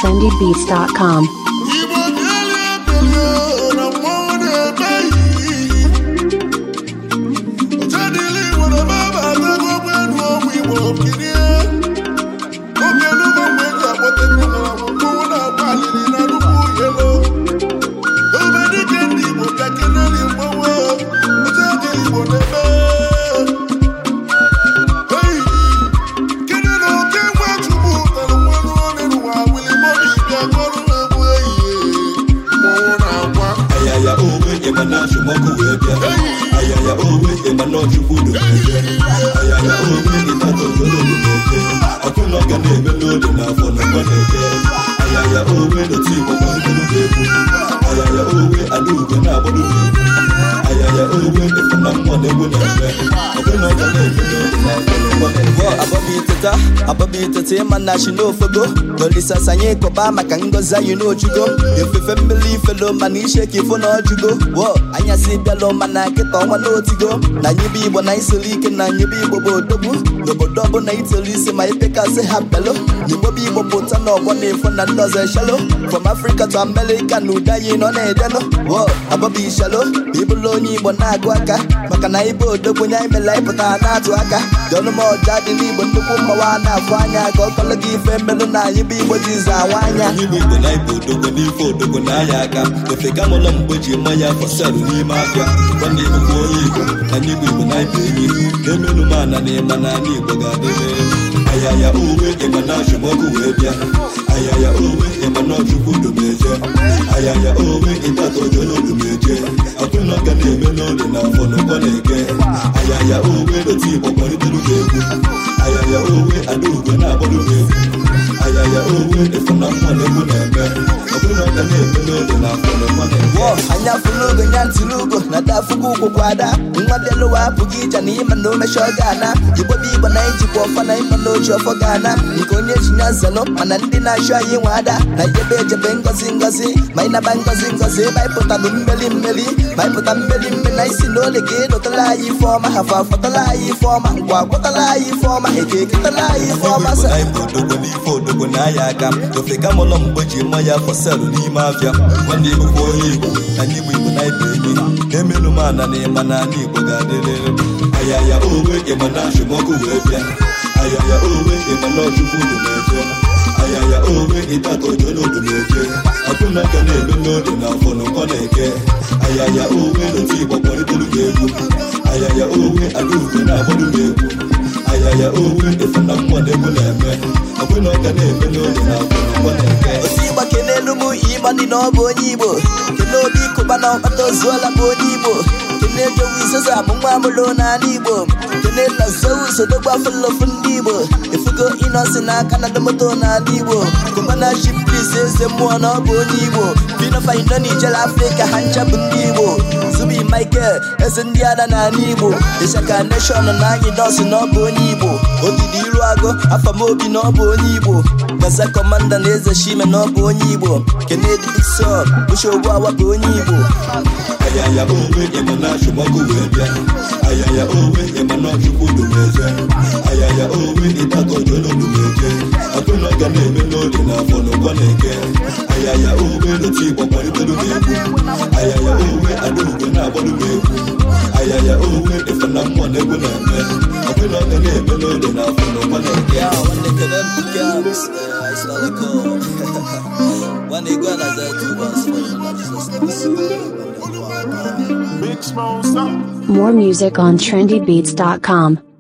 trendybeats.com. Ayaya owe emanoju budo ayaya owe itato jolo akuna gane melodi na fono koneke ayaya owe no ti ko bulu bebu ayaya owe adugo na bodu ayaya owe efuna mo ne bo na akuna gane melodi na fono koneke ababitata mana shino fogo dolisa sanye ko ba makangoza you know chugo efefe mmeli felo manishe kifo na chugo wo anya si bialo mana kita onwa n'otigo na nyibi igbo na isolike na nyibi igbo bodogbu n'obodo bụ na itolisi ma ipeka si ha belo n'igbo bụ igbo pụta n'ọgbọ na-efo na ndoze shalo from Africa to America na ụda yi nọ na-edeno wo abọbi shalo ibụlụ onye igbo na-agụ aka maka na ibe odogbu nya imela ịpụta na-atụ aka dọnụ m ọja dị n'igbo nnukwu mmawa na-afụ anya ka ọkọlọ gị ife mmelụ na nyibi igbo ji za awa anya igbo na ibe odogbu n'ife odogbu na aya aka efeka mụlọ mgbe ji mmanya fọsel n'ime afịa nwanne igbo onye igbo na igbo igbo na ibe enyi na-emenụ mana na ịma na anyị igbo ga-adịrị ayaya owe ịma na achụmọkụ wee bịa ayaya owe ịma na ọchukwu domeje ayaya owe ịtata ojolo domeje ọkụnọ ga na-eme n'oge na afọ n'ụkọ na-eke ayaya owe n'otu igbo kpọrịtụrụ ga-egwu ayaya owe adaugo na-agbọrọ ga-egwu ayaya owe ịfụna mma na-egwu na-eme ọkụnọ ga na-eme n'oge na afọ n'ụkọ na-eke anya fụlụgo nya ntịlụgo na dafugo ụkwụ kwada nwa bịalụwa apụghị ija na ịma na omesha ọ ga-ana igbo bụ igbo na ijikwa ọfa na ịma na oji ọfọ ga-ana nke onye ji nya zelo mana ndị na-achụ anyị nwe ada na ejebe ngozi ngozi ma ịnaba ngozi ebe anyị pụtalụ mmeli ma anyị pụta mmeli na isi na ole ka ịdọtala anyị ife ọma hafa afọtala anyị ife ọma ngwa agwọtala anyị ife ọma ekeketala anyị ife ọma sa odogbo na aya aka ofeka mụlọ mgbe ji mmanya fọselụ n'ime afịa nwanne igbo onye igbo na anyị igbo na ibe enyi na-emenụ mana na ịma na anyị igbo ga-adịrịrị ayaya owe ịma na achụmọkụ wee bịa ayaya owe ịma na ọchukwu domeje ayaya owe ịtata ojolo domeje ọkụna ga na-eme n'oge na afọ n'ụkọ na-eke ayaya owe n'otu igbo kpọrịtụrụ ga-egwu ayaya owe adaugo na-agbọrụ ga-egwu ayaya owe ịfụna mmụọ na-egwu na-eme ọkụna ga na-eme n'oge na afọ n'ụkọ na-eke osi ịgba kenelu m ịgbani na ọ bụ onye igbo kene obi ịkụba na ọkpata ozuola bụ onye igbo kene jowu isoza bụ nwa amụrụ n'ala igbo kene lazowu sodogba fụlọfụ ndị igbo efugo ịnọsi n'aka na domoto n'ala igbo kụbana shipris eze mmụọ na ọ bụ onye igbo binofa ino n'ijere afrịka ha ncha bụ ndị igbo zubi michael eze ndị ada n'ala igbo ịchaka neshọn na anyị dọsị na ọ bụ onye igbo ogidi iru agụ afamobi na ọ bụ onye igbo gaza kọmanda na eze shime na ọ bụ onye igbo kennedy dixon ushogbu awa bụ onye igbo ayaya owe ịma na achụmọkụ wee bịa ayaya owe ịma na ọchukwu domeje ayaya owe ịtata ojolo domeje akụnọ ga na-eme n'oge na afọ n'ụkọ na-eke ayaya owe n'otu igbo kpọrịtụrụ ga-egwu ayaya owe adaugo na-agbọrụ ga-egwu ayaya owe ịfụna mmụọ na-egwu na-eme ọkụnọ ga na-eme n'oge na afọ n'ụkọ na-eke More music on trendybeats.com.